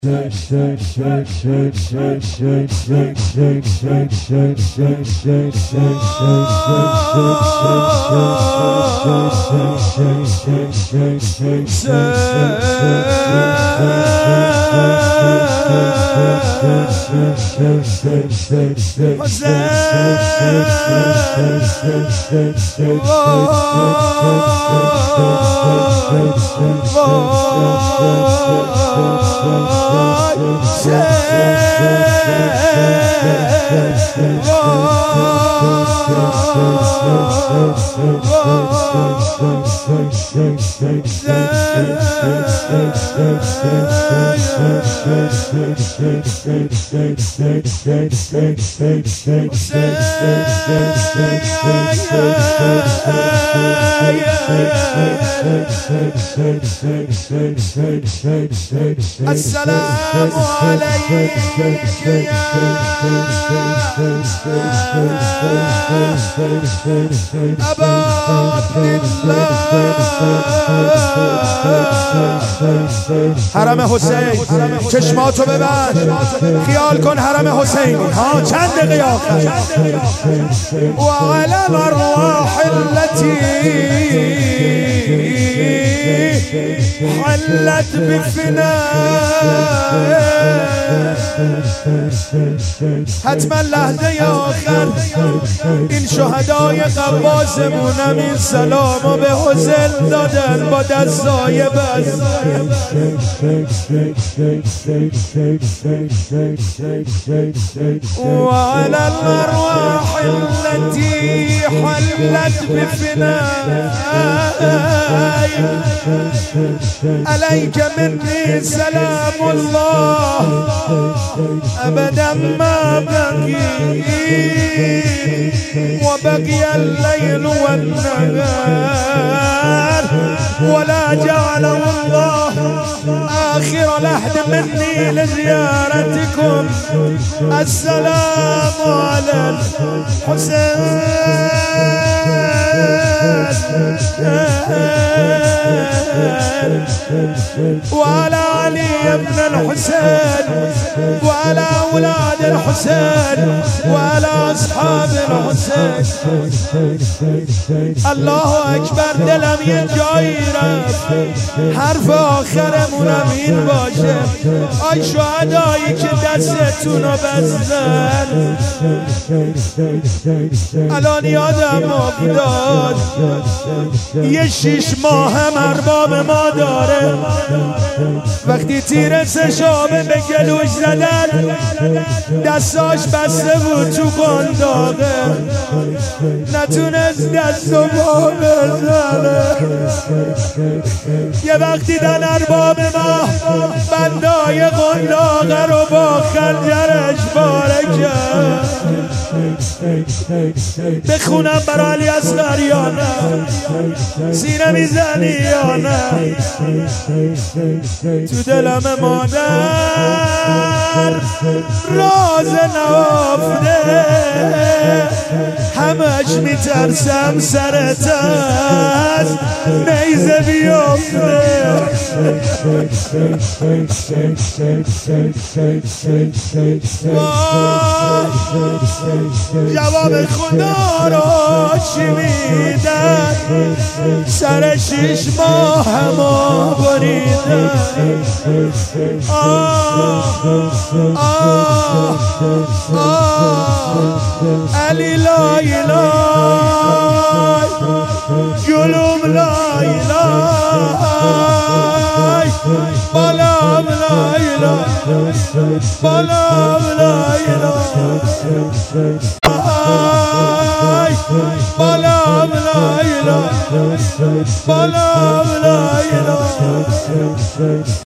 السلام عليك يا أبا عبد الله. حرم حسین چشماتو ببند، خیال کن حرم حسین ها چند دقیقه آخر. وعلى الأرواح التي حلت بفناء حتما لحظه آخر این شهدای قواسمونم این سلامو به حسین دادن با دستای بز. وعلى الأرواح التي حلت بفناء عليك مني سلام الله أبدا ما بقي وبقي الليل والنهار ولا جعله الله آخر لحد مني لزيارتكم. السلام على الحسين وعلى علي بن الحسين وعلى أولاد الحسين وعلى أصحاب الحسين. الله أكبر. دلم یه جایی رفت حرف آخرمونم این باشه. آی شهدایی که دستتونو بزن الان یادم افتاد یه 6 ماه هم ارباب ما داره. وقتی تیر سشابه به گلوش زدن دستاش بسته بود تو قنداقه، نتونست دست و پا بزنه. یه وقتی دن ارباب ما بندای قنداقه رو با خنجرش پاره کرد. بخونم برای علی اصغر یا نه؟ سینه میزنی یا نه؟ تو دلم مادر راز نهفته، همش میترسم سرت از نیزه بیفته. جواب خدا رو چی میدن؟ سر 6 ماه همو بریدن. علی لای لای جلوم لای لای بالام لای لای بالام لای لای بالام لای لای بالام لای لای